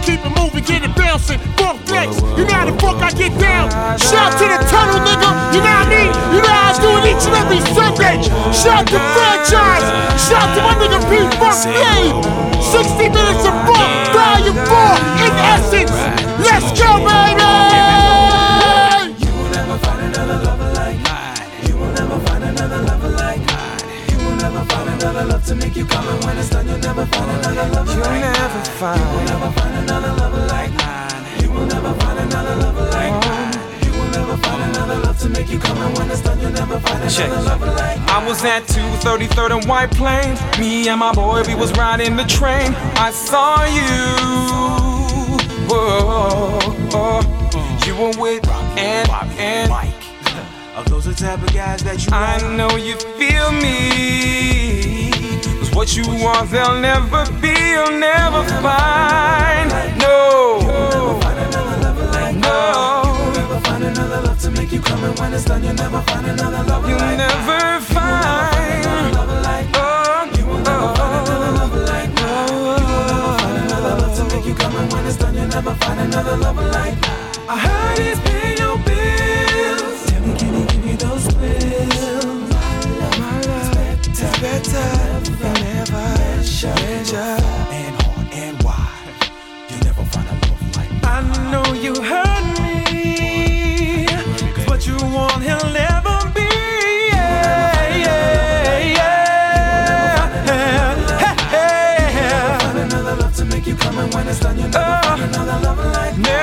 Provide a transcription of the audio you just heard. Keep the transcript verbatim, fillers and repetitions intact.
keep it moving, get it bouncing. Funk flex, you know how the fuck I get down. Shout to the tunnel, nigga, you know what I mean? You know how I do it each and every Sunday. Shout to franchise, shout to my nigga P Funk Dave. sixty minutes of funk, volume four, in essence. Let's go, baby! You will never find another lover like mine. You will never find another lover like mine. You will never find another love to make you come, and when it's done, you'll never find another lover like mine. You will never find another lover like mine. You will never find another lover like mine. You will never find another love to make you come, and when it's done, you'll never find another lover like mine. I was at two thirty-third and White Plains. Me and my boy, we was riding the train. I saw you. Whoa, oh, you were with and and Mike. Are those the type of guys that you I like? know you feel me. 'Cause what you want, they'll never be, you'll never find. No, Never find another lover like no, You'll never find another love to make you come, and when it's done, you'll never find another lover you'll like never find. lover like Oh, You will never find another lover like You will never find another love to make you come, and when it's done, you'll never find another lover like I heard he's paying your bills. Tell me, can he give you those thrills? My love is better than ever. Measure And hard and wide. You'll never find a love like I know you heard me. 'Cause what you want, he'll never be. Yeah, yeah, yeah. Hey, hey, Find another love to make you come, and when it's done, you'll never find another lover like never